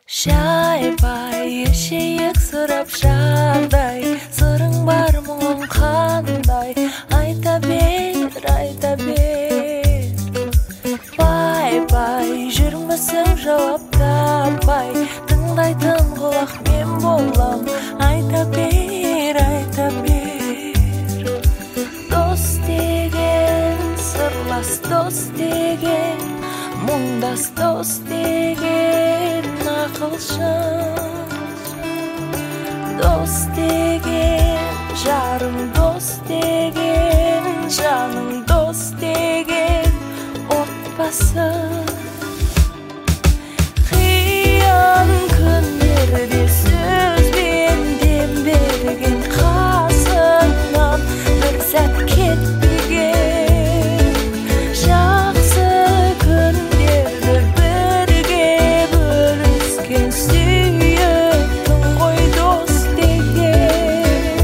Шайбай эшейек сұрап жағдай, сырың бар мұңың қандай, айта бер, айта бер. Бай-бай, жүрмісің жауап таппай, тыңдайтын құлақ мен болам, айта бер, айта бер. Дос деген, сырлас дос деген, мұңдас дос деген, ақылшыл дос деген, жарым дос деген, жаным дос деген, отбасы. Қиын күндерде сөзбен дем берген, қасыңнан бір сәт кетпеген, жақсы күндерді бірге бөліскен, сүйетін ғой дос деген.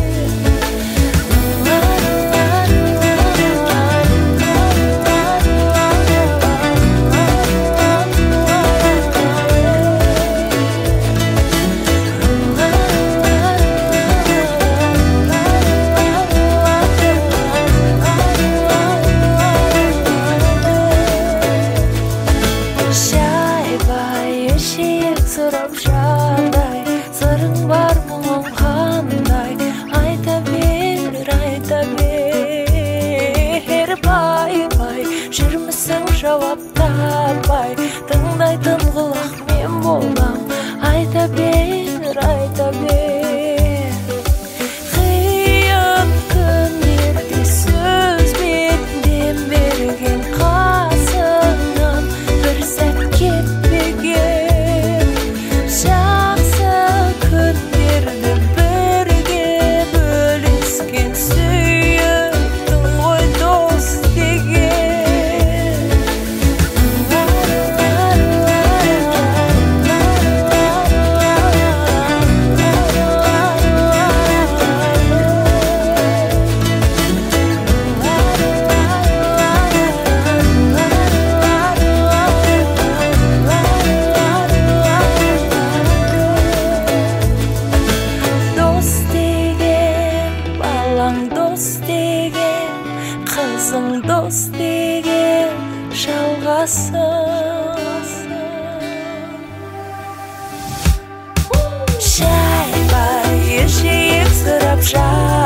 Шайбай эшейек сұрап жағдай, сырың бар мұңың қандай, айта бер, айта бер. Бай-бай, жүрмісің жауап таппай, тыңдайтын құлақ мен болам, айта бер, айта бер. Қиын күндерде сөзбен дем берген, қасыңнан бір сәт кетпеген, жақсы күндерді бірге бөліскен, сүйетін ғой дос деген. Дос деген, балаң дос деген, қызың дос деген, жалғасын. Шайбай эшейек сұрап